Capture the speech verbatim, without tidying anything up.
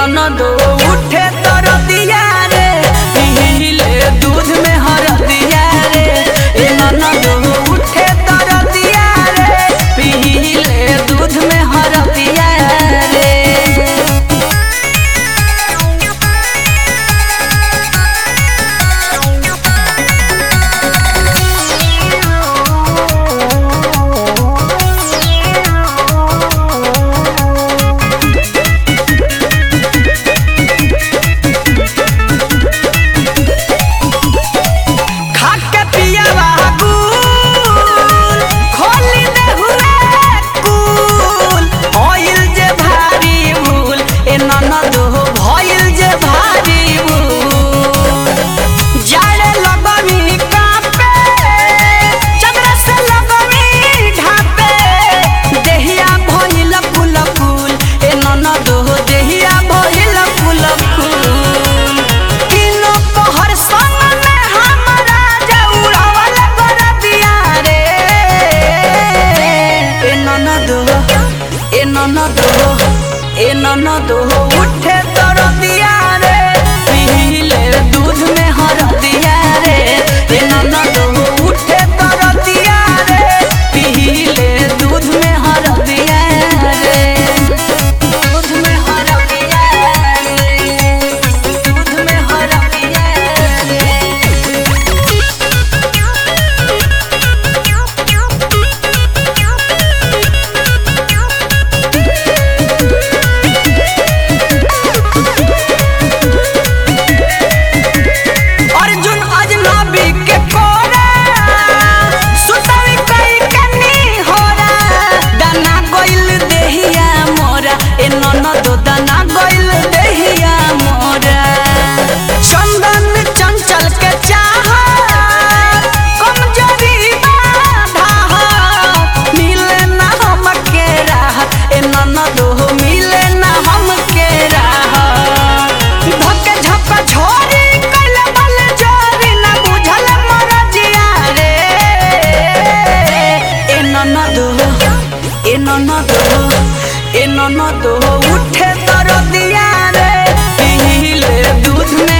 ननद उठे तर दिया रे पीले दूध में हरदिया रे ए ननद उठे तर दिया रे पीले दूध में हरदिया रे। ए ननद उठे तर दिया रे पीले दूध में हरदिया रे ए ननद उठे तर दिया रे पीले दूध में हरदिया रे दूध में हरदिया रे दूध में हरदिया रे। ए ननद उठे तर दिया रे पीले दूध में